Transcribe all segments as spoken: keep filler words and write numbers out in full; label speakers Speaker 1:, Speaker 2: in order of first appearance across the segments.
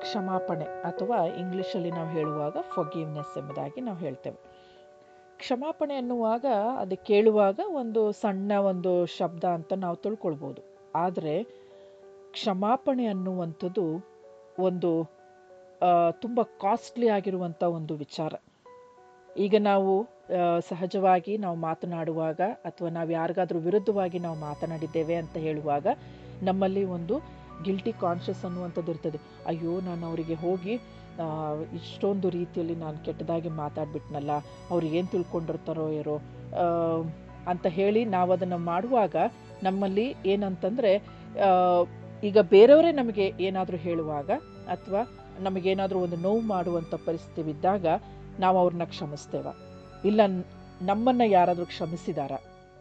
Speaker 1: ಕ್ಷಮಾಪಣೆ ಅಥವಾ ಇಂಗ್ಲೀಷಲ್ಲಿ ನಾವು ಹೇಳುವಾಗ ಫಾರ್ಗಿವ್ನೆಸ್ ಎಂಬುದಾಗಿ ನಾವು ಹೇಳ್ತೇವೆ. ಕ್ಷಮಾಪಣೆ ಅನ್ನುವಾಗ ಅದು ಕೇಳುವಾಗ ಒಂದು ಸಣ್ಣ ಒಂದು ಶಬ್ದ ಅಂತ ನಾವು ತಿಳ್ಕೊಳ್ಬೋದು. ಆದರೆ ಕ್ಷಮಾಪಣೆ ಅನ್ನುವಂಥದ್ದು ಒಂದು ತುಂಬ ಕಾಸ್ಟ್ಲಿ ಆಗಿರುವಂಥ ಒಂದು ವಿಚಾರ. ಈಗ ನಾವು ಸಹಜವಾಗಿ ನಾವು ಮಾತನಾಡುವಾಗ ಅಥವಾ ನಾವು ಯಾರಿಗಾದ್ರೂ ವಿರುದ್ಧವಾಗಿ ನಾವು ಮಾತನಾಡಿದ್ದೇವೆ ಅಂತ ಹೇಳುವಾಗ ನಮ್ಮಲ್ಲಿ ಒಂದು ಗಿಲ್ಟಿ ಕಾನ್ಷಿಯಸ್ ಅನ್ನುವಂಥದ್ದು ಇರ್ತದೆ. ಅಯ್ಯೋ, ನಾನು ಅವರಿಗೆ ಹೋಗಿ ಇಷ್ಟೊಂದು ರೀತಿಯಲ್ಲಿ ನಾನು ಕೆಟ್ಟದಾಗಿ ಮಾತಾಡ್ಬಿಟ್ನಲ್ಲ, ಅವ್ರು ಏನು ತಿಳ್ಕೊಂಡಿರ್ತಾರೋ ಏನೋ ಅಂತ ಹೇಳಿ ನಾವು ಅದನ್ನು ಮಾಡುವಾಗ ನಮ್ಮಲ್ಲಿ ಏನಂತಂದರೆ, ಈಗ ಬೇರೆಯವರೇ ನಮಗೆ ಏನಾದರೂ ಹೇಳುವಾಗ ಅಥವಾ ನಮಗೇನಾದರೂ ಒಂದು ನೋವು ಮಾಡುವಂಥ ಪರಿಸ್ಥಿತಿ ಬಿದ್ದಾಗ ನಾವು ಅವ್ರನ್ನ ಕ್ಷಮಿಸ್ತೇವ? ಇಲ್ಲ ನಮ್ಮನ್ನು ಯಾರಾದರೂ ಕ್ಷಮಿಸಿದಾರ?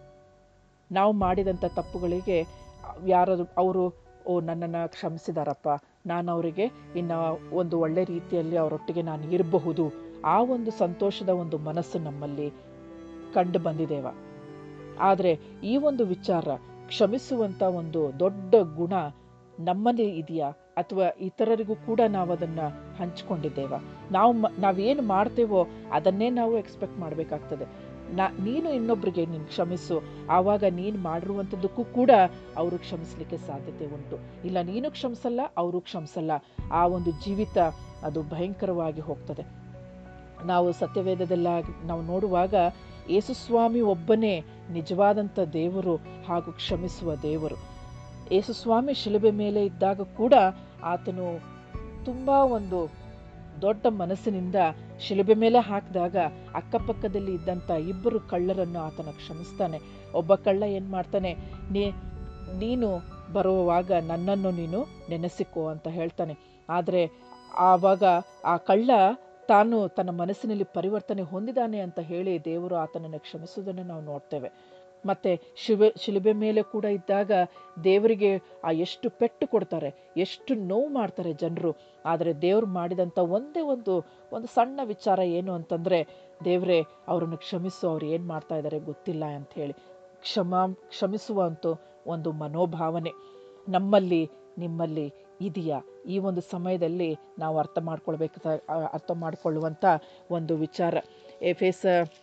Speaker 1: ನಾವು ಮಾಡಿದಂಥ ತಪ್ಪುಗಳಿಗೆ ಯಾರಾದರೂ ಅವರು ಓ ನನ್ನನ್ನು ಕ್ಷಮಿಸಿದಾರಪ್ಪ, ನಾನು ಅವರಿಗೆ ಇನ್ನು ಒಂದು ಒಳ್ಳೆ ರೀತಿಯಲ್ಲಿ ಅವರೊಟ್ಟಿಗೆ ನಾನು ಇರಬಹುದು, ಆ ಒಂದು ಸಂತೋಷದ ಒಂದು ಮನಸ್ಸು ನಮ್ಮಲ್ಲಿ ಕಂಡು ಬಂದಿದ್ದೇವ? ಆದರೆ ಈ ಒಂದು ವಿಚಾರ, ಕ್ಷಮಿಸುವಂಥ ಒಂದು ದೊಡ್ಡ ಗುಣ ನಮ್ಮಲ್ಲಿ ಇದೆಯಾ ಅಥವಾ ಇತರರಿಗೂ ಕೂಡ ನಾವು ಅದನ್ನು ಹಂಚ್ಕೊಂಡಿದ್ದೇವ? ನಾವು ನಾವೇನು ಮಾಡ್ತೇವೋ ಅದನ್ನೇ ನಾವು ಎಕ್ಸ್ಪೆಕ್ಟ್ ಮಾಡಬೇಕಾಗ್ತದೆ. ನಾ ನೀನು ಇನ್ನೊಬ್ಬರಿಗೆ ನೀನು ಕ್ಷಮಿಸು, ಆವಾಗ ನೀನು ಮಾಡಿರುವಂಥದ್ದಕ್ಕೂ ಕೂಡ ಅವರು ಕ್ಷಮಿಸಲಿಕ್ಕೆ ಸಾಧ್ಯತೆ ಉಂಟು. ಇಲ್ಲ ನೀನು ಕ್ಷಮಿಸಲ್ಲ, ಅವರು ಕ್ಷಮಿಸಲ್ಲ, ಆ ಒಂದು ಜೀವಿತ ಅದು ಭಯಂಕರವಾಗಿ ಹೋಗ್ತದೆ. ನಾವು ಸತ್ಯವೇದದಲ್ಲ ನಾವು ನೋಡುವಾಗ ಯೇಸುಸ್ವಾಮಿ ಒಬ್ಬನೇ ನಿಜವಾದಂಥ ದೇವರು ಹಾಗೂ ಕ್ಷಮಿಸುವ ದೇವರು. ಯೇಸುಸ್ವಾಮಿ ಶಿಲುಬೆ ಮೇಲೆ ಇದ್ದಾಗ ಕೂಡ ಆತನು ತುಂಬ ಒಂದು ದೊಡ್ಡ ಮನಸ್ಸಿನಿಂದ ಶಿಲುಬೆ ಮೇಲೆ ಹಾಕಿದಾಗ ಅಕ್ಕಪಕ್ಕದಲ್ಲಿ ಇದ್ದಂಥ ಇಬ್ಬರು ಕಳ್ಳರನ್ನು ಆತನ ಕ್ಷಮಿಸ್ತಾನೆ. ಒಬ್ಬ ಕಳ್ಳ ಏನು ಮಾಡ್ತಾನೆ, ನೀ ನೀನು ಬರುವಾಗ ನನ್ನನ್ನು ನೀನು ನೆನೆಸಿಕೋ ಅಂತ ಹೇಳ್ತಾನೆ. ಆದರೆ ಆವಾಗ ಆ ಕಳ್ಳ ತಾನು ತನ್ನ ಮನಸ್ಸಿನಲ್ಲಿ ಪರಿವರ್ತನೆ ಹೊಂದಿದ್ದಾನೆ ಅಂತ ಹೇಳಿ ದೇವರು ಆತನನ್ನು ಕ್ಷಮಿಸುವುದನ್ನು ನಾವು ನೋಡ್ತೇವೆ. ಮತ್ತು ಶಿವೆ ಶಿಲುಬೆ ಮೇಲೆ ಕೂಡ ಇದ್ದಾಗ ದೇವರಿಗೆ ಆ ಎಷ್ಟು ಪೆಟ್ಟು ಕೊಡ್ತಾರೆ, ಎಷ್ಟು ನೋವು ಮಾಡ್ತಾರೆ ಜನರು. ಆದರೆ ದೇವರು ಮಾಡಿದಂಥ ಒಂದೇ ಒಂದು ಒಂದು ಸಣ್ಣ ವಿಚಾರ ಏನು ಅಂತಂದರೆ, ದೇವರೇ ಅವರನ್ನು ಕ್ಷಮಿಸು, ಅವ್ರು ಏನು ಮಾಡ್ತಾ ಇದ್ದಾರೆ ಗೊತ್ತಿಲ್ಲ ಅಂತ ಹೇಳಿ ಕ್ಷಮಾ ಕ್ಷಮಿಸುವಂಥ ಒಂದು ಮನೋಭಾವನೆ ನಮ್ಮಲ್ಲಿ ನಿಮ್ಮಲ್ಲಿ ಇದೆಯಾ? ಈ ಒಂದು ಸಮಯದಲ್ಲಿ ನಾವು ಅರ್ಥ ಮಾಡ್ಕೊಳ್ಬೇಕು ಅರ್ಥ ಮಾಡಿಕೊಳ್ಳುವಂಥ ಒಂದು ವಿಚಾರ. ಎಫೆಸ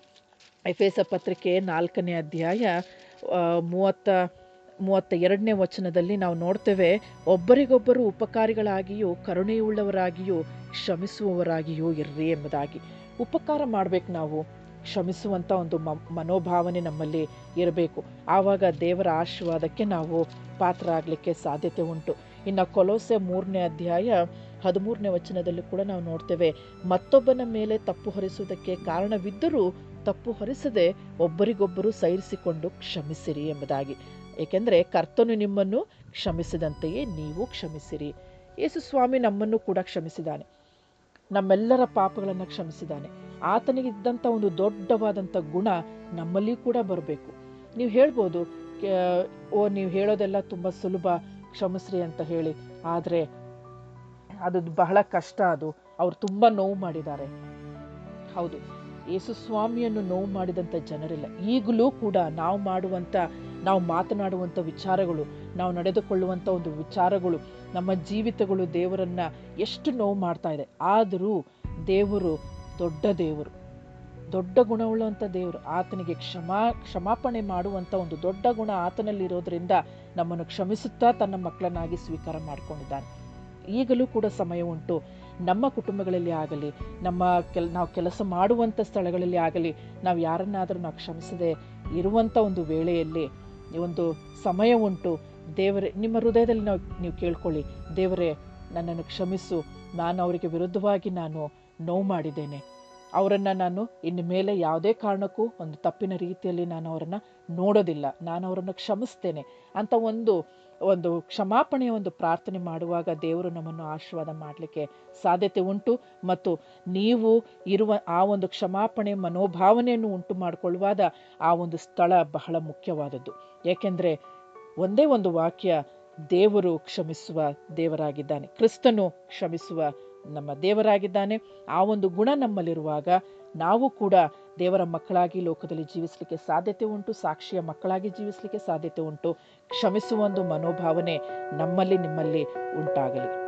Speaker 1: ಎಫೆಸ ಪತ್ರಿಕೆ ನಾಲ್ಕನೇ ಅಧ್ಯಾಯ ಮೂವತ್ತ ಮೂವತ್ತ ಎರಡನೇ ವಚನದಲ್ಲಿ ನಾವು ನೋಡ್ತೇವೆ, ಒಬ್ಬರಿಗೊಬ್ಬರು ಉಪಕಾರಿಗಳಾಗಿಯೂ ಕರುಣೆಯುಳ್ಳವರಾಗಿಯೂ ಕ್ಷಮಿಸುವವರಾಗಿಯೂ ಇರ್ರಿ ಎಂಬುದಾಗಿ. ಉಪಕಾರ ಮಾಡಬೇಕು, ನಾವು ಕ್ಷಮಿಸುವಂಥ ಒಂದು ಮ ಮನೋಭಾವನೆ ನಮ್ಮಲ್ಲಿ ಇರಬೇಕು. ಆವಾಗ ದೇವರ ಆಶೀರ್ವಾದಕ್ಕೆ ನಾವು ಪಾತ್ರ ಆಗಲಿಕ್ಕೆ ಸಾಧ್ಯತೆ ಉಂಟು. ಇನ್ನು ಕೊಲೋಸೆ ಮೂರನೇ ಅಧ್ಯಾಯ ಹದಿಮೂರನೇ ವಚನದಲ್ಲಿ ಕೂಡ ನಾವು ನೋಡ್ತೇವೆ, ಮತ್ತೊಬ್ಬನ ಮೇಲೆ ತಪ್ಪು ಹೊರಿಸುವುದಕ್ಕೆ ಕಾರಣವಿದ್ದರೂ ತಪ್ಪು ಹೊರಿಸದೆ ಒಬ್ಬರಿಗೊಬ್ಬರು ಸಹಿಸಿಕೊಂಡು ಕ್ಷಮಿಸಿರಿ ಎಂಬುದಾಗಿ. ಏಕೆಂದರೆ ಕರ್ತನು ನಿಮ್ಮನ್ನು ಕ್ಷಮಿಸಿದಂತೆಯೇ ನೀವು ಕ್ಷಮಿಸಿರಿ. ಯೇಸು ಸ್ವಾಮಿ ನಮ್ಮನ್ನು ಕೂಡ ಕ್ಷಮಿಸಿದ್ದಾನೆ, ನಮ್ಮೆಲ್ಲರ ಪಾಪಗಳನ್ನು ಕ್ಷಮಿಸಿದ್ದಾನೆ. ಆತನಿಗಿದ್ದಂಥ ಒಂದು ದೊಡ್ಡವಾದಂಥ ಗುಣ ನಮ್ಮಲ್ಲಿ ಕೂಡ ಬರಬೇಕು. ನೀವು ಹೇಳ್ಬೋದು, ಓ ನೀವು ಹೇಳೋದೆಲ್ಲ ತುಂಬ ಸುಲಭ, ಕ್ಷಮಿಸ್ರಿ ಅಂತ ಹೇಳಿ. ಆದರೆ ಅದು ಬಹಳ ಕಷ್ಟ. ಅದು ಅವ್ರು ತುಂಬ ನೋವು ಮಾಡಿದ್ದಾರೆ. ಹೌದು, ಯೇಸು ಸ್ವಾಮಿಯನ್ನು ನೋವು ಮಾಡಿದಂಥ ಜನರಿಲ್ಲ. ಈಗಲೂ ಕೂಡ ನಾವು ಮಾಡುವಂಥ ನಾವು ಮಾತನಾಡುವಂಥ ವಿಚಾರಗಳು, ನಾವು ನಡೆದುಕೊಳ್ಳುವಂಥ ಒಂದು ವಿಚಾರಗಳು, ನಮ್ಮ ಜೀವಿತಗಳು ದೇವರನ್ನ ಎಷ್ಟು ನೋವು ಮಾಡ್ತಾ ಇದೆ. ಆದರೂ ದೇವರು ದೊಡ್ಡ ದೇವರು, ದೊಡ್ಡ ಗುಣವುಳ್ಳಂಥ ದೇವರು. ಆತನಿಗೆ ಕ್ಷಮಾ ಕ್ಷಮಾಪಣೆ ಮಾಡುವಂಥ ಒಂದು ದೊಡ್ಡ ಗುಣ ಆತನಲ್ಲಿರೋದ್ರಿಂದ ನಮ್ಮನ್ನು ಕ್ಷಮಿಸುತ್ತಾ ತನ್ನ ಮಕ್ಕಳನ್ನಾಗಿ ಸ್ವೀಕಾರ ಮಾಡಿಕೊಂಡಿದ್ದಾನೆ. ಈಗಲೂ ಕೂಡ ಸಮಯ ಉಂಟು. ನಮ್ಮ ಕುಟುಂಬಗಳಲ್ಲಿ ಆಗಲಿ, ನಮ್ಮ ಕೆಲ್ ನಾವು ಕೆಲಸ ಮಾಡುವಂಥ ಸ್ಥಳಗಳಲ್ಲಿ ಆಗಲಿ, ನಾವು ಯಾರನ್ನಾದರೂ ನಾವು ಕ್ಷಮಿಸದೆ ಇರುವಂಥ ಒಂದು ವೇಳೆಯಲ್ಲಿ ಒಂದು ಸಮಯ ಉಂಟು. ದೇವರೇ, ನಿಮ್ಮ ಹೃದಯದಲ್ಲಿ ನಾವು ನೀವು ಕೇಳ್ಕೊಳ್ಳಿ, ದೇವರೇ ನನ್ನನ್ನು ಕ್ಷಮಿಸು, ನಾನು ಅವರಿಗೆ ವಿರುದ್ಧವಾಗಿ ನಾನು ನೋವು ಮಾಡಿದ್ದೇನೆ, ಅವರನ್ನು ನಾನು ಇನ್ನು ಮೇಲೆ ಯಾವುದೇ ಕಾರಣಕ್ಕೂ ಒಂದು ತಪ್ಪಿನ ರೀತಿಯಲ್ಲಿ ನಾನು ಅವರನ್ನು ನೋಡೋದಿಲ್ಲ, ನಾನು ಅವರನ್ನು ಕ್ಷಮಿಸ್ತೇನೆ ಅಂತ ಒಂದು ಒಂದು ಕ್ಷಮಾಪಣೆಯ ಒಂದು ಪ್ರಾರ್ಥನೆ ಮಾಡುವಾಗ ದೇವರು ನಮ್ಮನ್ನು ಆಶೀರ್ವಾದ ಮಾಡಲಿಕ್ಕೆ ಸಾಧ್ಯತೆ ಉಂಟು. ಮತ್ತು ನೀವು ಇರುವ ಆ ಒಂದು ಕ್ಷಮಾಪಣೆ ಮನೋಭಾವನೆಯನ್ನು ಉಂಟು ಮಾಡಿಕೊಳ್ಳುವಾಗ ಆ ಒಂದು ಸ್ಥಳ ಬಹಳ ಮುಖ್ಯವಾದದ್ದು. ಏಕೆಂದರೆ ಒಂದೇ ಒಂದು ವಾಕ್ಯ, ದೇವರು ಕ್ಷಮಿಸುವ ದೇವರಾಗಿದ್ದಾನೆ, ಕ್ರಿಸ್ತನು ಕ್ಷಮಿಸುವ ನಮ್ಮ ದೇವರಾಗಿದ್ದಾನೆ. ಆ ಒಂದು ಗುಣ ನಮ್ಮಲ್ಲಿರುವಾಗ ನಾವು ಕೂಡ ದೇವರ ಮಕ್ಕಳಾಗಿ ಲೋಕದಲ್ಲಿ ಜೀವಿಸಲಿಕ್ಕೆ ಸಾಧ್ಯತೆ ಉಂಟು, ಸಾಕ್ಷಿಯ ಮಕ್ಕಳಾಗಿ ಜೀವಿಸಲಿಕ್ಕೆ ಸಾಧ್ಯತೆ ಉಂಟು. ಕ್ಷಮಿಸುವ ಒಂದು ಮನೋಭಾವನೆ ನಮ್ಮಲ್ಲಿ ನಿಮ್ಮಲ್ಲಿ ಉಂಟಾಗಲಿ.